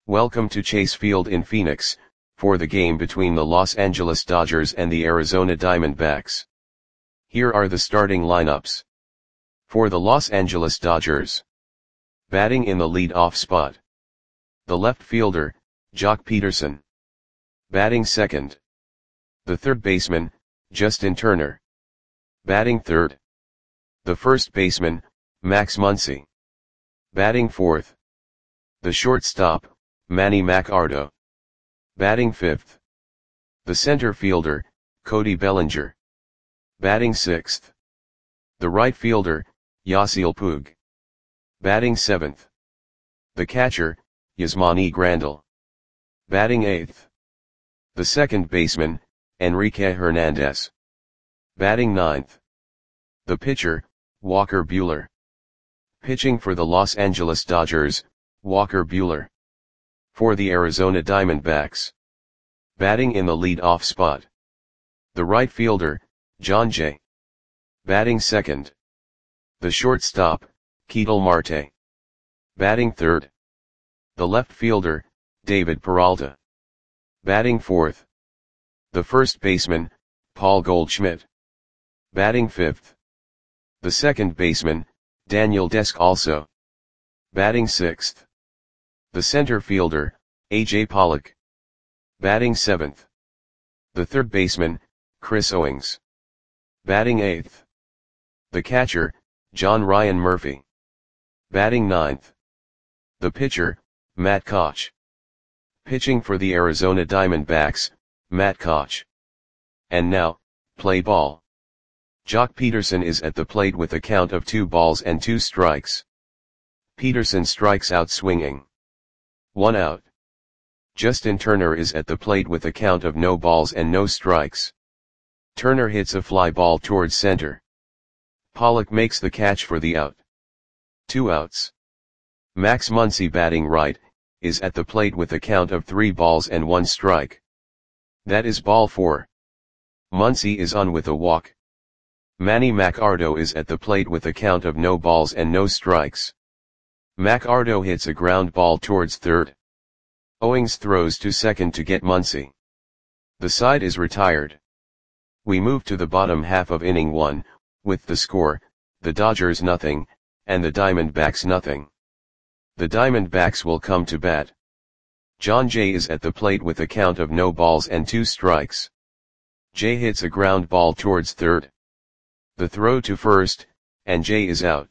Welcome to Chase Field in Phoenix, for the game between the Los Angeles Dodgers and the Arizona Diamondbacks. Here are the starting lineups. For the Los Angeles Dodgers. Batting in the lead-off spot. The left fielder, Joc Pederson. Batting second. The third baseman, Justin Turner. Batting third. The first baseman, Max Muncy. Batting fourth. The shortstop, Manny Machado. Batting fifth. The center fielder, Cody Bellinger. Batting sixth. The right fielder, Yasiel Puig. Batting seventh. The catcher, Yasmani Grandal. Batting eighth. The second baseman, Enrique Hernandez. Batting ninth. The pitcher, Walker Buehler. Pitching for the Los Angeles Dodgers, Walker Buehler. For the Arizona Diamondbacks. Batting in the lead-off spot. The right fielder, Jon Jay. Batting second. The shortstop, Ketel Marte. Batting third. The left fielder, David Peralta. Batting fourth. The first baseman, Paul Goldschmidt. Batting fifth. The second baseman, Daniel Descalso. Batting sixth. The center fielder, A.J. Pollock. Batting seventh. The third baseman, Chris Owings. Batting eighth. The catcher, John Ryan Murphy. Batting ninth. The pitcher, Matt Koch. Pitching for the Arizona Diamondbacks, Matt Koch. And now, play ball. Joc Pederson is at the plate with a count of 2 strikes. Pederson strikes out swinging. 1 out. Justin Turner is at the plate with a count of no strikes. Turner hits a fly ball towards center. Pollock makes the catch for the out. 2 outs. Max Muncy, batting right, is at the plate with a count of 3 strike. That is ball 4. Muncy is on with a walk. Manny Machado is at the plate with a count of no strikes. Machado hits a ground ball towards third. Owings throws to second to get Muncy. The side is retired. We move to the bottom half of inning 1, with the score, the Dodgers nothing, and the Diamondbacks nothing. The Diamondbacks will come to bat. Jon Jay is at the plate with a count of 2 strikes. Jay hits a ground ball towards third. The throw to first, and Jay is out.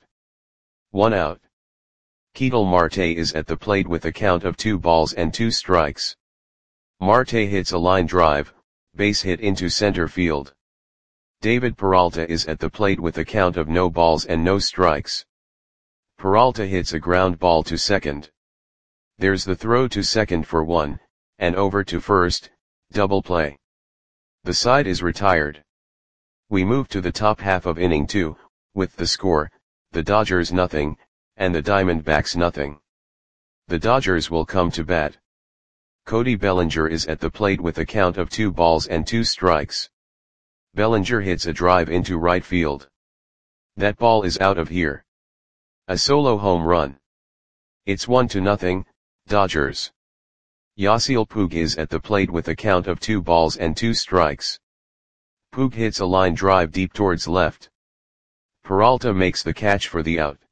1 out. Ketel Marte is at the plate with a count of 2 strikes. Marte hits a line drive, base hit into center field. David Peralta is at the plate with a count of no strikes. Peralta hits a ground ball to second. There's the throw to second for 1, and over to first, double play. The side is retired. We move to the top half of inning 2, with the score, the Dodgers nothing, and the Diamondbacks nothing. The Dodgers will come to bat. Cody Bellinger is at the plate with a count of 2 strikes. Bellinger hits a drive into right field. That ball is out of here. A solo home run. It's 1-0, Dodgers. Yasiel Puig is at the plate with a count of 2 strikes. Puig hits a line drive deep towards left. Peralta makes the catch for the out.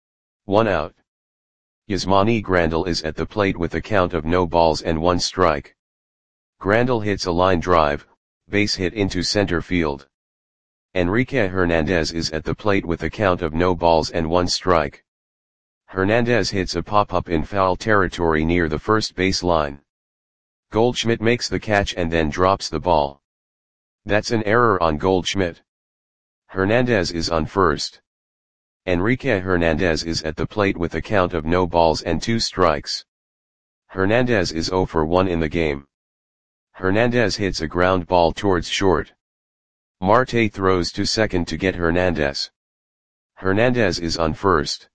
1 out. Yasmani Grandal is at the plate with a count of 1 strike. Grandal hits a line drive, base hit into center field. Enrique Hernandez is at the plate with a count of 1 strike. Hernandez hits a pop-up in foul territory near the first base line. Goldschmidt makes the catch and then drops the ball. That's an error on Goldschmidt. Hernandez is on first. Enrique Hernandez is at the plate with a count of 2 strikes. Hernandez is 0 for 1 in the game. Hernandez hits a ground ball towards short. Marte throws to second to get Hernandez. Hernandez is on first.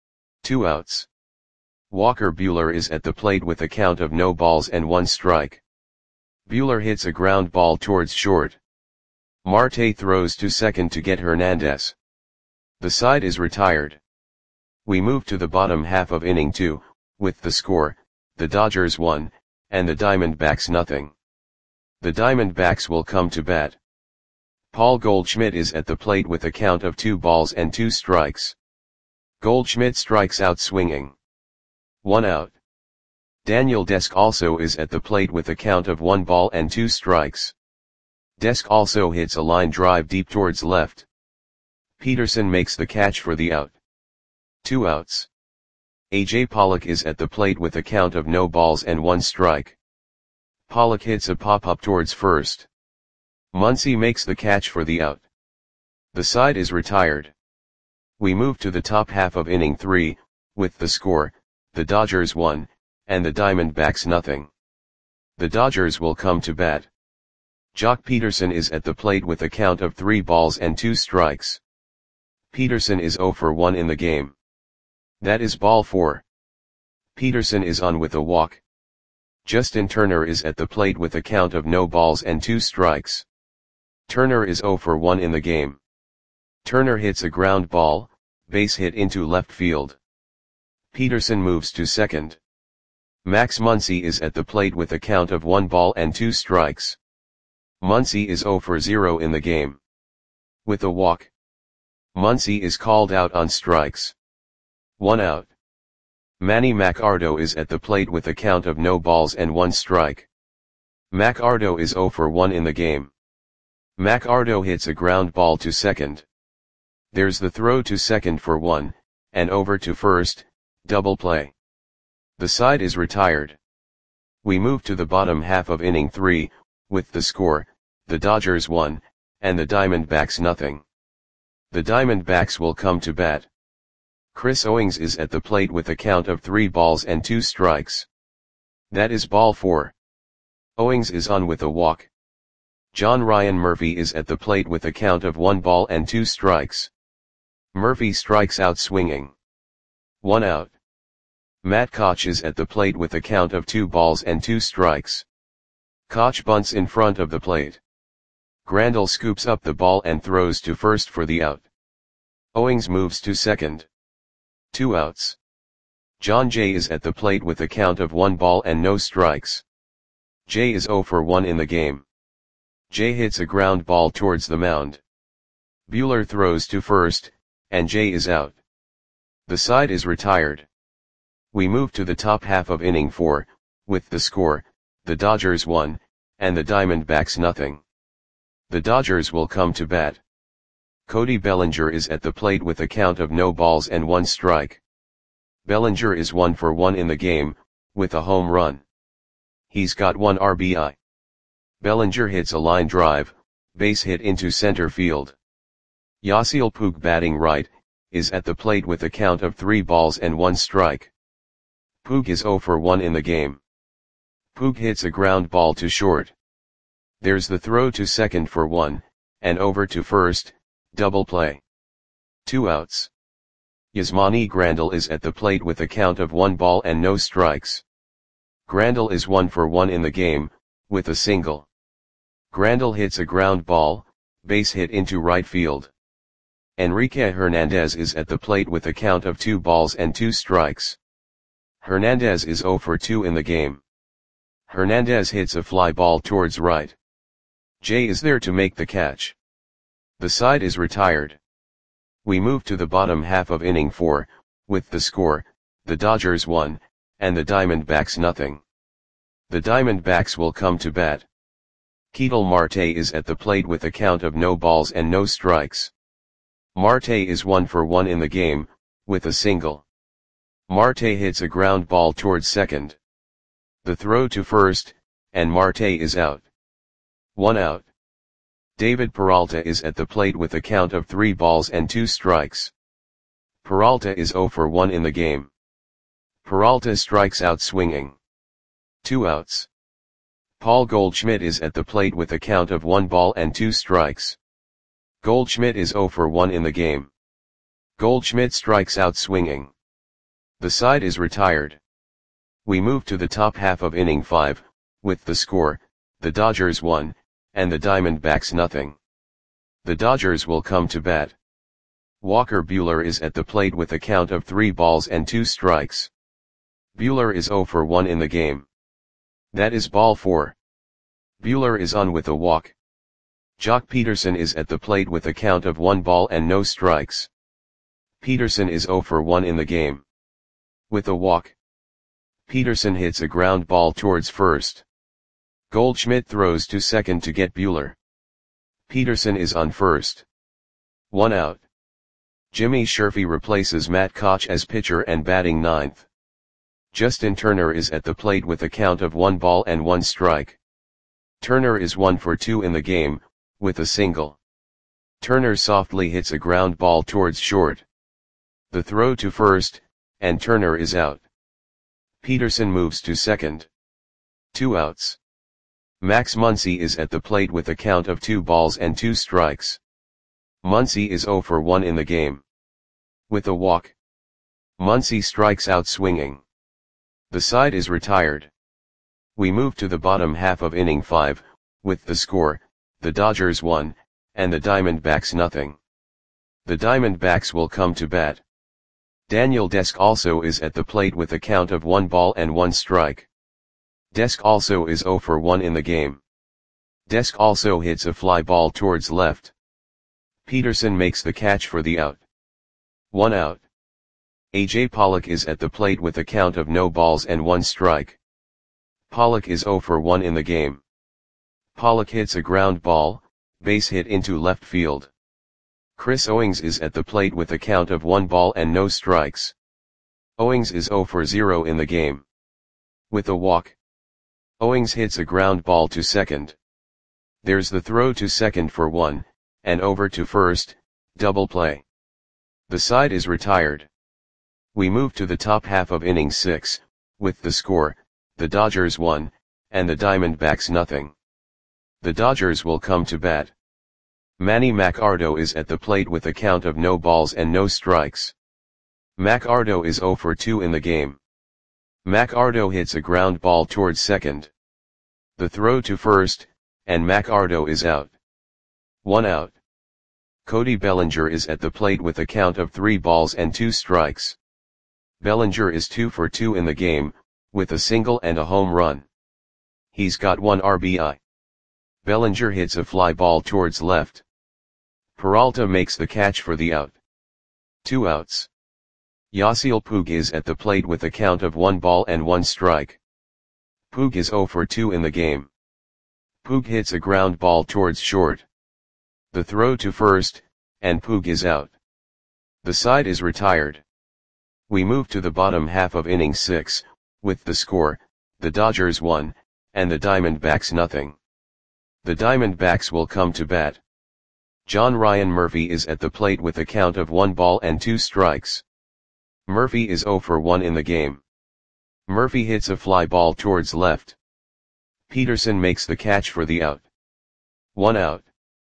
2 outs. Walker Buehler is at the plate with a count of 1 strike. Buehler hits a ground ball towards short. Marte throws to second to get Hernandez. The side is retired. We move to the bottom half of inning 2, with the score, the Dodgers 1, and the Diamondbacks nothing. The Diamondbacks will come to bat. Paul Goldschmidt is at the plate with a count of 2 balls and 2 strikes. Goldschmidt strikes out swinging. 1 out. Daniel Desk also is at the plate with a count of 1 ball and 2 strikes. Desk also hits a line drive deep towards left. Peterson makes the catch for the out. 2 outs. A.J. Pollock is at the plate with a count of no balls and 1 strike. Pollock hits a pop-up towards first. Muncy makes the catch for the out. The side is retired. We move to the top half of inning 3, with the score, the Dodgers 1, and the Diamondbacks nothing. The Dodgers will come to bat. Jock Peterson is at the plate with a count of 3 balls and 2 strikes. Peterson is 0 for 1 in the game. That is ball 4. Peterson is on with a walk. Justin Turner is at the plate with a count of no balls and 2 strikes. Turner is 0 for 1 in the game. Turner hits a ground ball, base hit into left field. Peterson moves to second. Max Muncy is at the plate with a count of 1 ball and 2 strikes. Muncy is 0 for 0 in the game. With a walk. Muncy is called out on strikes. 1 out. Manny Machado is at the plate with a count of no balls and 1 strike. Machado is 0 for 1 in the game. Machado hits a ground ball to second. There's the throw to second for 1, and over to first, double play. The side is retired. We move to the bottom half of inning 3, with the score, the Dodgers 1, and the Diamondbacks nothing. The Diamondbacks will come to bat. Chris Owings is at the plate with a count of 3 balls and 2 strikes. That is ball 4. Owings is on with a walk. John Ryan Murphy is at the plate with a count of 1 ball and 2 strikes. Murphy strikes out swinging. 1 out. Matt Koch is at the plate with a count of 2 balls and 2 strikes. Koch bunts in front of the plate. Grandal scoops up the ball and throws to first for the out. Owings moves to second. 2 outs. John Jay is at the plate with a count of 1 ball and no strikes. Jay is 0 for 1 in the game. Jay hits a ground ball towards the mound. Buehler throws to first, and Jay is out. The side is retired. We move to the top half of inning 4, with the score, the Dodgers 1, and the Diamondbacks nothing. The Dodgers will come to bat. Cody Bellinger is at the plate with a count of no balls and 1 strike. Bellinger is 1 for 1 in the game, with a home run. He's got 1 RBI. Bellinger hits a line drive, base hit into center field. Yasiel Puig batting right, is at the plate with a count of 3 balls and 1 strike. Puig is 0 for 1 in the game. Puig hits a ground ball to short. There's the throw to second for 1, and over to first, double play. 2 outs. Yasmani Grandal is at the plate with a count of 1 ball and no strikes. Grandal is 1 for 1 in the game, with a single. Grandal hits a ground ball, base hit into right field. Enrique Hernandez is at the plate with a count of 2 balls and 2 strikes. Hernandez is 0 for 2 in the game. Hernandez hits a fly ball towards right. Jay is there to make the catch. The side is retired. We move to the bottom half of inning 4, with the score, the Dodgers 1, and the Diamondbacks nothing. The Diamondbacks will come to bat. Ketel Marte is at the plate with a count of no balls and no strikes. Marte is 1 for 1 in the game, with a single. Marte hits a ground ball towards second. The throw to first, and Marte is out. 1 out. David Peralta is at the plate with a count of 3 balls and 2 strikes. Peralta is 0 for 1 in the game. Peralta strikes out swinging. 2 outs. Paul Goldschmidt is at the plate with a count of 1 ball and 2 strikes. Goldschmidt is 0 for 1 in the game. Goldschmidt strikes out swinging. The side is retired. We move to the top half of inning 5, with the score, the Dodgers 1, and the Diamondbacks nothing. The Dodgers will come to bat. Walker Buehler is at the plate with a count of 3 balls and 2 strikes. Buehler is 0 for 1 in the game. That is ball 4. Buehler is on with a walk. Jock Peterson is at the plate with a count of 1 ball and no strikes. Peterson is 0 for 1 in the game. With a walk. Peterson hits a ground ball towards first. Goldschmidt throws to second to get Buehler. Peterson is on first. 1 out. Jimmy Sherfy replaces Matt Koch as pitcher and batting ninth. Justin Turner is at the plate with a count of 1 ball and 1 strike. Turner is 1 for 2 in the game, with a single. Turner softly hits a ground ball towards short. The throw to first, and Turner is out. Peterson moves to second. 2 outs. Max Muncy is at the plate with a count of 2 balls and 2 strikes. Muncy is 0 for 1 in the game. With a walk. Muncy strikes out swinging. The side is retired. We move to the bottom half of inning 5, with the score, the Dodgers 1, and the Diamondbacks nothing. The Diamondbacks will come to bat. Daniel Desk also is at the plate with a count of 1 ball and 1 strike. Desk also is 0 for 1 in the game. Desk also hits a fly ball towards left. Peterson makes the catch for the out. 1 out. A.J. Pollock is at the plate with a count of no balls and 1 strike. Pollock is 0 for 1 in the game. Pollock hits a ground ball, base hit into left field. Chris Owings is at the plate with a count of 1 ball and no strikes. Owings is 0 for 0 in the game. With a walk. Owings hits a ground ball to second. There's the throw to second for 1, and over to first, double play. The side is retired. We move to the top half of inning 6, with the score, the Dodgers 1, and the Diamondbacks nothing. The Dodgers will come to bat. Manny Machado is at the plate with a count of no balls and no strikes. Machado is 0 for 2 in the game. Machado hits a ground ball towards second. The throw to first, and Machado is out. 1 out. Cody Bellinger is at the plate with a count of 3 balls and 2 strikes. Bellinger is 2 for 2 in the game, with a single and a home run. He's got 1 RBI. Bellinger hits a fly ball towards left. Peralta makes the catch for the out. 2 outs. Yasiel Puig is at the plate with a count of 1 ball and 1 strike. Puig is 0 for 2 in the game. Puig hits a ground ball towards short. The throw to first, and Puig is out. The side is retired. We move to the bottom half of inning 6, with the score, the Dodgers 1, and the Diamondbacks nothing. The Diamondbacks will come to bat. John Ryan Murphy is at the plate with a count of 1 ball and 2 strikes. Murphy is 0 for 1 in the game. Murphy hits a fly ball towards left. Peterson makes the catch for the out. 1 out.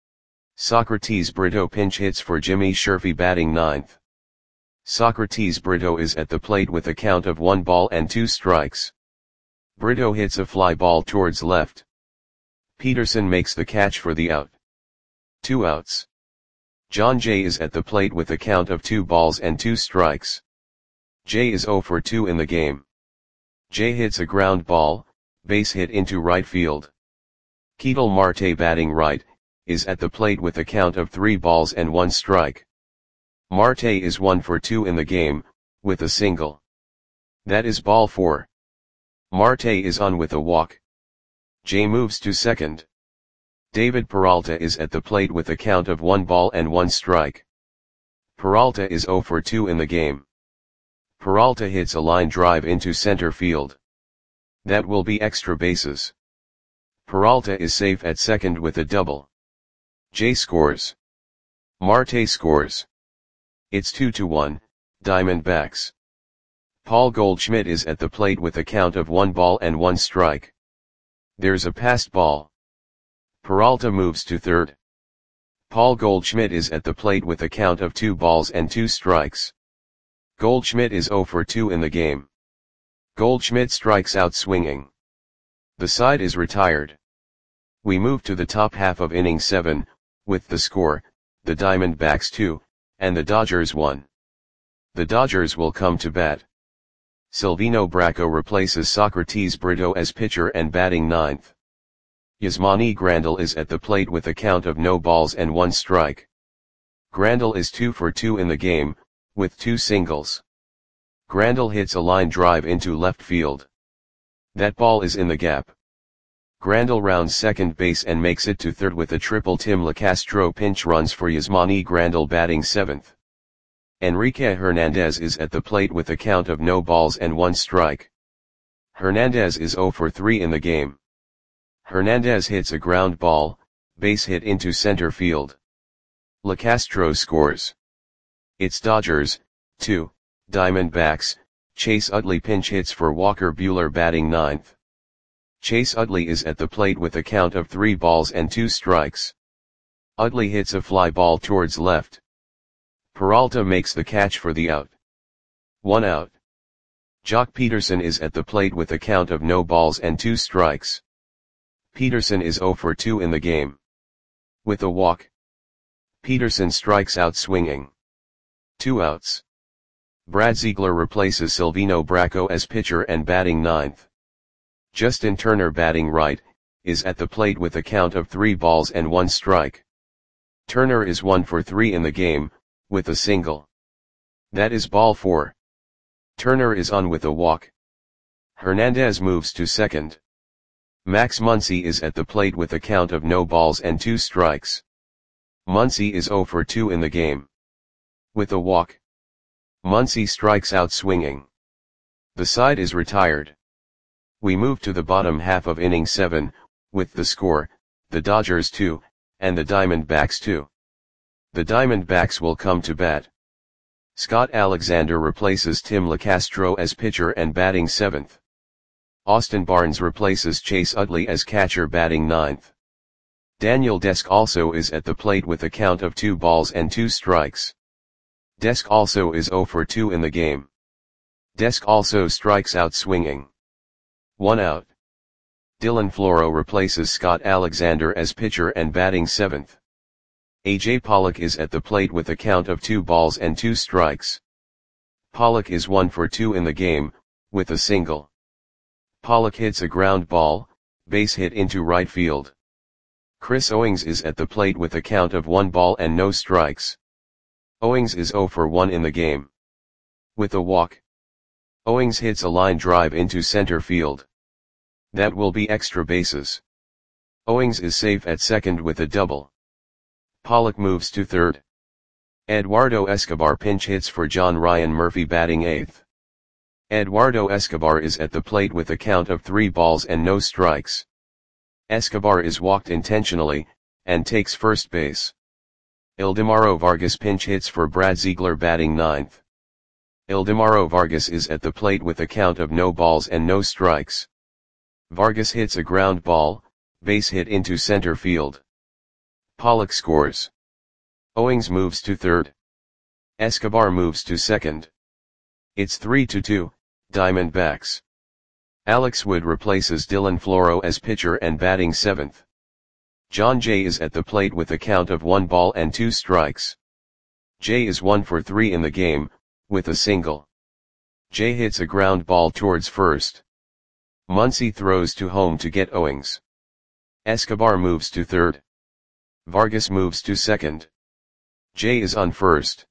Socrates Brito pinch hits for Jimmy Sherfy batting ninth. Socrates Brito is at the plate with a count of 1 ball and 2 strikes. Brito hits a fly ball towards left. Peterson makes the catch for the out. 2 outs. John Jay is at the plate with a count of 2 balls and 2 strikes. Jay is 0 for 2 in the game. Jay hits a ground ball, base hit into right field. Ketel Marte batting right, is at the plate with a count of 3 balls and 1 strike. Marte is 1 for 2 in the game, with a single. That is ball 4. Marte is on with a walk. Jay moves to second. David Peralta is at the plate with a count of 1 ball and 1 strike. Peralta is 0 for 2 in the game. Peralta hits a line drive into center field. That will be extra bases. Peralta is safe at second with a double. Jay scores. Marte scores. It's 2-1, Diamondbacks. Paul Goldschmidt is at the plate with a count of 1 ball and 1 strike. There's a passed ball. Peralta moves to third. Paul Goldschmidt is at the plate with a count of 2 balls and 2 strikes. Goldschmidt is 0 for 2 in the game. Goldschmidt strikes out swinging. The side is retired. We move to the top half of inning 7, with the score, the Diamondbacks 2, and the Dodgers 1. The Dodgers will come to bat. Silvino Bracco replaces Socrates Brito as pitcher and batting ninth. Yasmani Grandal is at the plate with a count of no balls and 1 strike. Grandal is 2 for 2 in the game, with 2 singles. Grandal hits a line drive into left field. That ball is in the gap. Grandal rounds second base and makes it to third with a triple. Tim Lacastro pinch runs for Yasmani Grandal batting 7th. Enrique Hernandez is at the plate with a count of no balls and 1 strike. Hernandez is 0 for 3 in the game. Hernandez hits a ground ball, base hit into center field. Lacastro scores. It's Dodgers, 2, Diamondbacks. Chase Utley pinch hits for Walker Buehler batting 9th. Chase Utley is at the plate with a count of 3 balls and 2 strikes. Utley hits a fly ball towards left. Peralta makes the catch for the out. 1 out. Jock Peterson is at the plate with a count of no balls and 2 strikes. Peterson is 0 for 2 in the game. With a walk, Peterson strikes out swinging. 2 outs. Brad Ziegler replaces Silvino Bracco as pitcher and batting 9th. Justin Turner batting right, is at the plate with a count of 3 balls and 1 strike. Turner is 1 for 3 in the game, with a single. That is ball 4. Turner is on with a walk. Hernandez moves to second. Max Muncy is at the plate with a count of no balls and 2 strikes. Muncy is 0 for 2 in the game. With a walk, Muncy strikes out swinging. The side is retired. We move to the bottom half of inning 7, with the score, the Dodgers 2, and the Diamondbacks 2. The Diamondbacks will come to bat. Scott Alexander replaces Tim Lacastro as pitcher and batting 7th. Austin Barnes replaces Chase Utley as catcher batting 9th. Daniel Desk also is at the plate with a count of 2 balls and 2 strikes. Desk also is 0 for 2 in the game. Desk also strikes out swinging. 1 out. Dylan Floro replaces Scott Alexander as pitcher and batting 7th. A.J. Pollock is at the plate with a count of 2 balls and 2 strikes. Pollock is 1 for 2 in the game, with a single. Pollock hits a ground ball, base hit into right field. Chris Owings is at the plate with a count of 1 ball and no strikes. Owings is 0 for 1 in the game. With a walk, Owings hits a line drive into center field. That will be extra bases. Owings is safe at second with a double. Pollock moves to third. Eduardo Escobar pinch hits for John Ryan Murphy batting 8th. Eduardo Escobar is at the plate with a count of 3 balls and no strikes. Escobar is walked intentionally, and takes first base. Ildemaro Vargas pinch hits for Brad Ziegler batting 9th. Ildemaro Vargas is at the plate with a count of no balls and no strikes. Vargas hits a ground ball, base hit into center field. Pollock scores. Owings moves to third. Escobar moves to second. It's 3-2, Diamondbacks. Alex Wood replaces Dylan Floro as pitcher and batting 7th. John Jay is at the plate with a count of 1 ball and 2 strikes. Jay is 1 for 3 in the game, with a single. Jay hits a ground ball towards first. Muncy throws to home to get Owings. Escobar moves to third. Vargas moves to second. Jay is on first.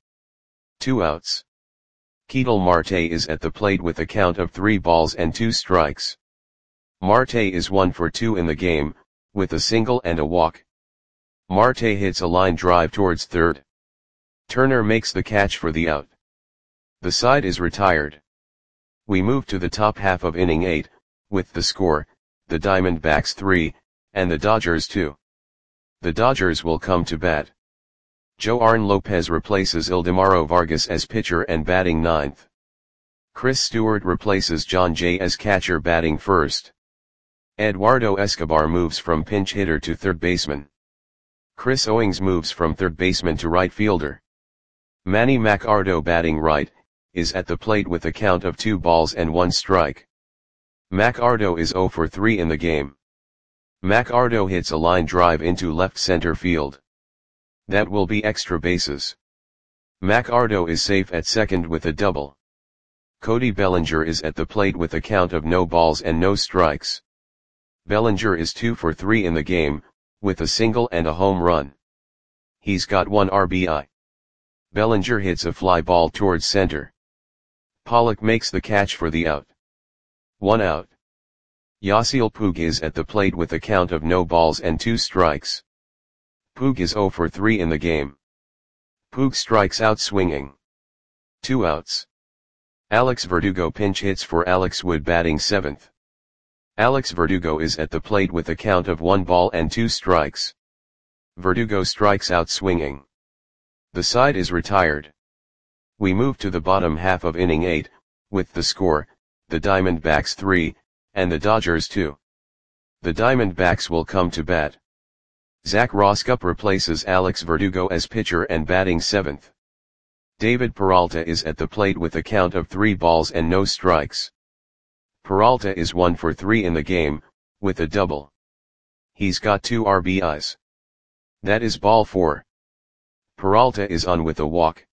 2 outs. Ketel Marte is at the plate with a count of 3 balls and 2 strikes. Marte is 1 for 2 in the game, with a single and a walk. Marte hits a line drive towards third. Turner makes the catch for the out. The side is retired. We move to the top half of inning 8, with the score, the Diamondbacks 3, and the Dodgers 2. The Dodgers will come to bat. Joarn Lopez replaces Ildemaro Vargas as pitcher and batting 9th. Chris Stewart replaces John Jay as catcher batting 1st. Eduardo Escobar moves from pinch hitter to third baseman. Chris Owings moves from third baseman to right fielder. Manny Machado batting right, is at the plate with a count of 2 balls and 1 strike. Machado is 0 for 3 in the game. Machado hits a line drive into left center field. That will be extra bases. Machado is safe at second with a double. Cody Bellinger is at the plate with a count of no balls and no strikes. Bellinger is 2 for 3 in the game, with a single and a home run. He's got 1 RBI. Bellinger hits a fly ball towards center. Pollock makes the catch for the out. 1 out. Yasiel Puig is at the plate with a count of no balls and 2 strikes. Puig is 0 for 3 in the game. Puig strikes out swinging. 2 outs. Alex Verdugo pinch hits for Alex Wood batting 7th. Alex Verdugo is at the plate with a count of 1 ball and 2 strikes. Verdugo strikes out swinging. The side is retired. We move to the bottom half of inning 8, with the score, the Diamondbacks 3, and the Dodgers 2. The Diamondbacks will come to bat. Zach Roskup replaces Alex Verdugo as pitcher and batting 7th. David Peralta is at the plate with a count of 3 balls and no strikes. Peralta is 1 for 3 in the game, with a double. He's got 2 RBIs. That is ball 4. Peralta is on with a walk.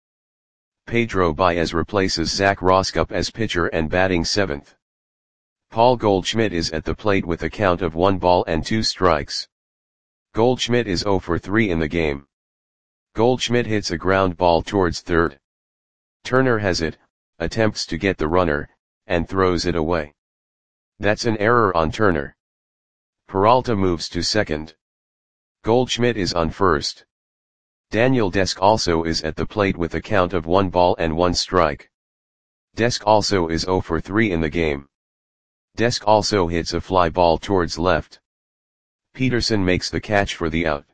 Pedro Baez replaces Zach Roskup as pitcher and batting 7th. Paul Goldschmidt is at the plate with a count of 1 ball and 2 strikes. Goldschmidt is 0 for 3 in the game. Goldschmidt hits a ground ball towards third. Turner has it, attempts to get the runner, and throws it away. That's an error on Turner. Peralta moves to second. Goldschmidt is on first. Daniel Desk also is at the plate with a count of 1 ball and 1 strike. Desk also is 0 for 3 in the game. Desk also hits a fly ball towards left. Peterson makes the catch for the out.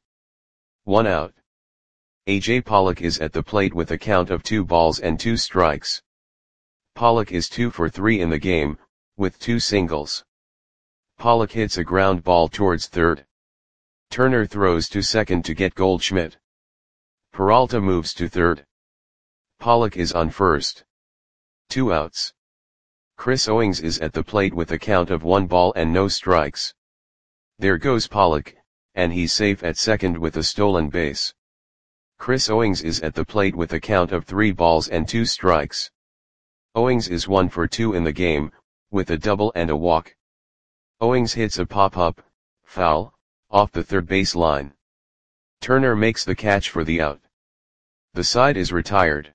1 out. A.J. Pollock is at the plate with a count of 2 balls and 2 strikes. Pollock is 2 for 3 in the game, with 2 singles. Pollock hits a ground ball towards third. Turner throws to second to get Goldschmidt. Peralta moves to third. Pollock is on first. 2 outs. Chris Owings is at the plate with a count of 1 ball and no strikes. There goes Pollock, and he's safe at second with a stolen base. Chris Owings is at the plate with a count of 3 balls and 2 strikes. Owings is 1 for 2 in the game, with a double and a walk. Owings hits a pop-up, foul, off the third base line. Turner makes the catch for the out. The side is retired.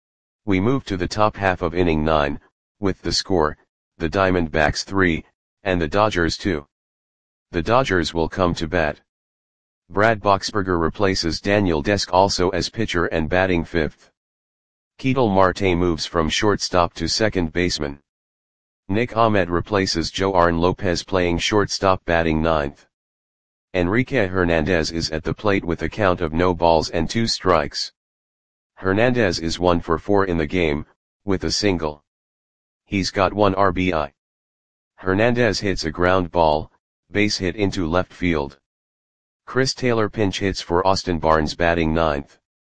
We move to the top half of inning 9, with the score, the Diamondbacks 3, and the Dodgers 2. The Dodgers will come to bat. Brad Boxberger replaces Daniel Desk also as pitcher and batting 5th. Ketel Marte moves from shortstop to second baseman. Nick Ahmed replaces Joarn Lopez playing shortstop batting 9th. Enrique Hernandez is at the plate with a count of no balls and 2 strikes. Hernandez is 1 for 4 in the game, with a single. He's got 1 RBI. Hernandez hits a ground ball, base hit into left field. Chris Taylor pinch hits for Austin Barnes batting 9th.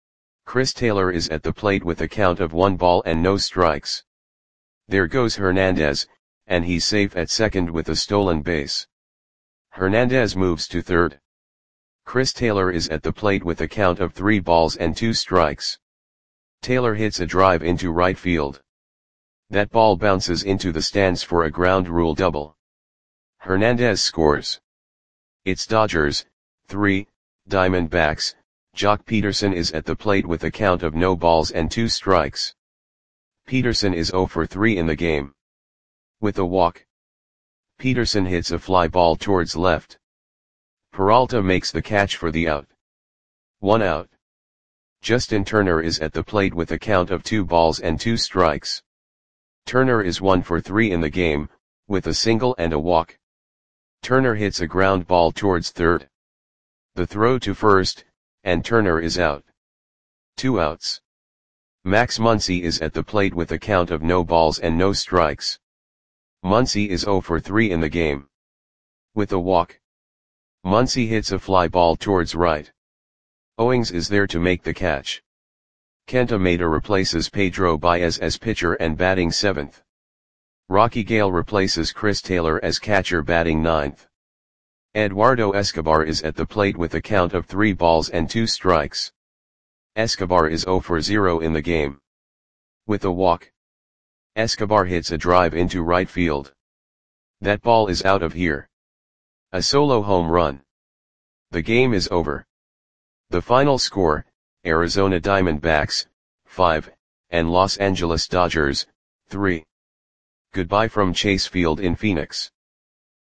Chris Taylor is at the plate with a count of 1 ball and no strikes. There goes Hernandez, and he's safe at second with a stolen base. Hernandez moves to third. Chris Taylor is at the plate with a count of 3 balls and 2 strikes. Taylor hits a drive into right field. That ball bounces into the stands for a ground rule double. Hernandez scores. It's Dodgers 3, Diamondbacks. Jock Peterson is at the plate with a count of no balls and 2 strikes. Peterson is 0 for 3 in the game. With a walk. Peterson hits a fly ball towards left. Peralta makes the catch for the out. 1 out. Justin Turner is at the plate with a count of 2 balls and 2 strikes. Turner is 1 for 3 in the game, with a single and a walk. Turner hits a ground ball towards third. The throw to first, and Turner is out. 2 outs. Max Muncy is at the plate with a count of no balls and no strikes. Muncy is 0 for 3 in the game. With a walk. Muncy hits a fly ball towards right. Owings is there to make the catch. Kenta Maeda replaces Pedro Baez as pitcher and batting 7th. Rocky Gale replaces Chris Taylor as catcher batting 9th. Eduardo Escobar is at the plate with a count of 3 balls and 2 strikes. Escobar is 0 for 0 in the game. With a walk. Escobar hits a drive into right field. That ball is out of here. A solo home run. The game is over. The final score, Arizona Diamondbacks, 5, and Los Angeles Dodgers, 3. Goodbye from Chase Field in Phoenix.